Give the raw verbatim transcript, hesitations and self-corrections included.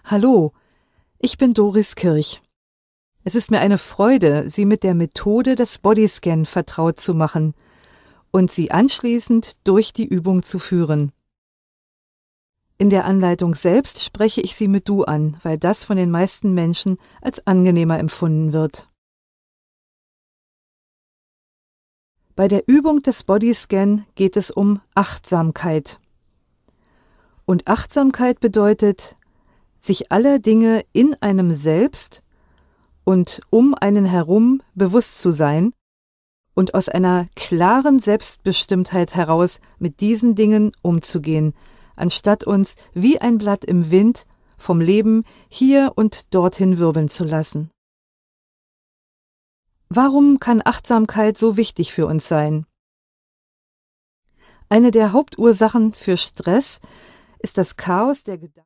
Hallo, ich bin Doris Kirch. Es ist mir eine Freude, Sie mit der Methode des Bodyscan vertraut zu machen und Sie anschließend durch die Übung zu führen. In der Anleitung selbst spreche ich Sie mit Du an, weil das von den meisten Menschen als angenehmer empfunden wird. Bei der Übung des Bodyscan geht es um Achtsamkeit. Und Achtsamkeit bedeutet, sich aller Dinge in einem selbst und um einen herum bewusst zu sein und aus einer klaren Selbstbestimmtheit heraus mit diesen Dingen umzugehen, anstatt uns wie ein Blatt im Wind vom Leben hier und dorthin wirbeln zu lassen. Warum kann Achtsamkeit so wichtig für uns sein? Eine der Hauptursachen für Stress ist das Chaos der Gedanken.